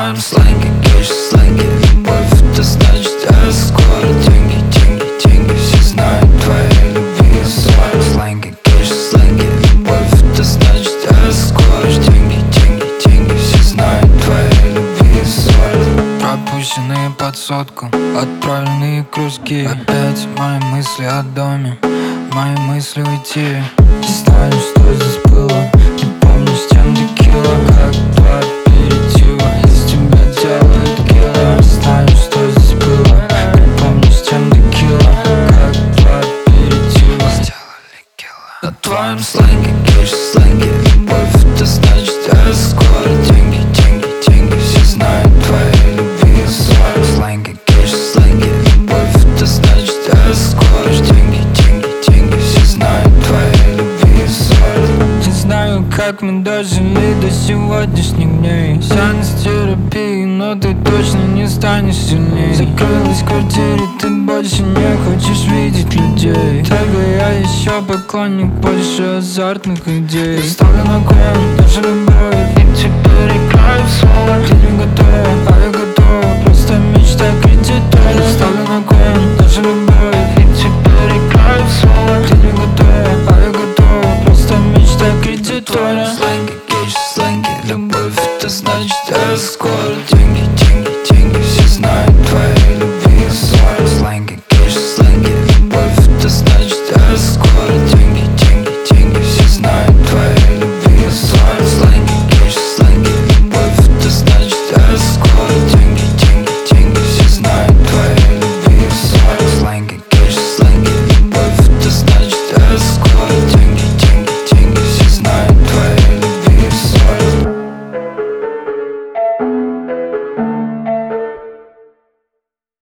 твоем сленге, кэш, сленге. Любовь, это значит эскорт. Деньги, деньги, деньги, все знают твоей любви. На твоем сленге, кэш, сленге. Любовь, это значит эскорт. Деньги, деньги, деньги, все знают твоей любви. Пропущенные под сотку, отправленные кружки. Опять мои мысли о доме, мои мысли уйти. Не знаю, что здесь было, не помню, с чем текила. Как два аперитива, из тебя делают кило. Не знаю, что здесь было, не помню, с чем текила. Как два аперитива, сделали кило. На твоем сленге, кэш, сленге. Любовь, это значит эскорт. Деньги, деньги, деньги, все знают твоей любви. На твоем сленге, кэш, сленге. Любовь, это значит эскорт. Деньги, деньги, деньги, все знают твоей любви. Не знаю, как мы дожили до сегодняшних дней. Сеанс терапии, но ты точно не станешь сильней. Закрылась в квартире, ты больше не хочешь видеть людей. Только я еще поклонник больше азартных идей. Я ставлю на кон даже любовь, и теперь играю в свой. Ты не готова, а я готова, просто мечта кредитора. Я ставлю на кон даже любовь.